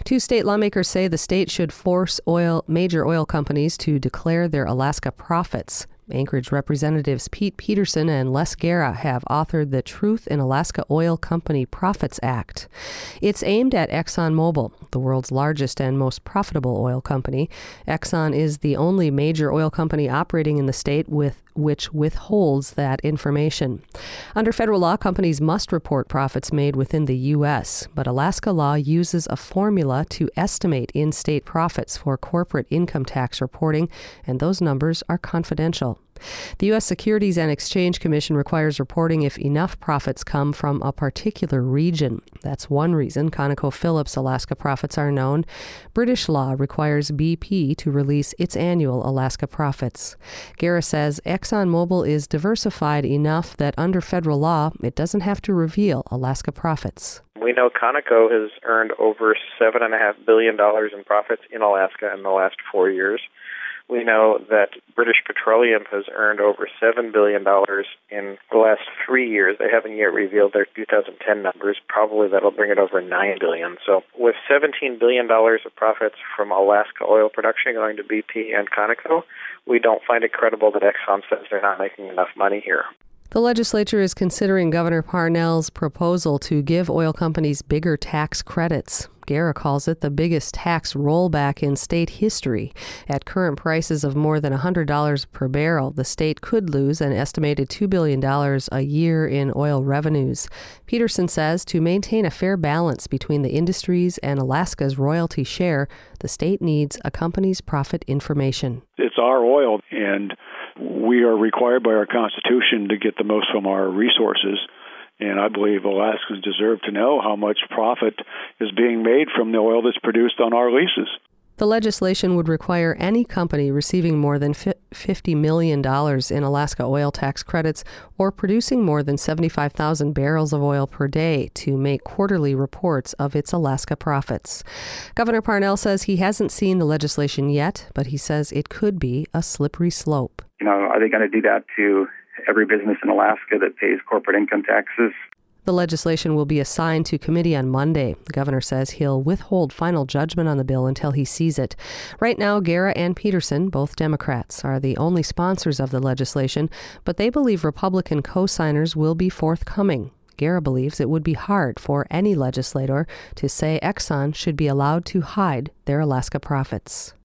Two state lawmakers say the state should force major oil companies to declare their Alaska profits. Anchorage Representatives Pete Peterson and Les Guerra have authored the Truth in Alaska Oil Company Profits Act. It's aimed at ExxonMobil, the world's largest and most profitable oil company. Exxon is the only major oil company operating in the state which withholds that information. Under federal law, companies must report profits made within the U.S., but Alaska law uses a formula to estimate in-state profits for corporate income tax reporting, and those numbers are confidential. The U.S. Securities and Exchange Commission requires reporting if enough profits come from a particular region. That's one reason ConocoPhillips Alaska profits are known. British law requires BP to release its annual Alaska profits. Guerra says ExxonMobil is diversified enough that under federal law, it doesn't have to reveal Alaska profits. We know Conoco has earned over $7.5 billion in profits in Alaska in the last 4 years. We know that British Petroleum has earned over $7 billion in the last 3 years. They haven't yet revealed their 2010 numbers. Probably that'll bring it over $9 billion. So with $17 billion of profits from Alaska oil production going to BP and Conoco, we don't find it credible that Exxon says they're not making enough money here. The legislature is considering Governor Parnell's proposal to give oil companies bigger tax credits. Guerra calls it the biggest tax rollback in state history. At current prices of more than $100 per barrel, the state could lose an estimated $2 billion a year in oil revenues. Peterson says to maintain a fair balance between the industries and Alaska's royalty share, the state needs a company's profit information. It's our oil, and we are required by our Constitution to get the most from our resources. And I believe Alaskans deserve to know how much profit is being made from the oil that's produced on our leases. The legislation would require any company receiving more than $50 million in Alaska oil tax credits or producing more than 75,000 barrels of oil per day to make quarterly reports of its Alaska profits. Governor Parnell says he hasn't seen the legislation yet, but he says it could be a slippery slope. Are they going to do that to every business in Alaska that pays corporate income taxes? The legislation will be assigned to committee on Monday. The governor says he'll withhold final judgment on the bill until he sees it. Right now, Guerra and Peterson, both Democrats, are the only sponsors of the legislation, but they believe Republican co-signers will be forthcoming. Guerra believes it would be hard for any legislator to say Exxon should be allowed to hide their Alaska profits.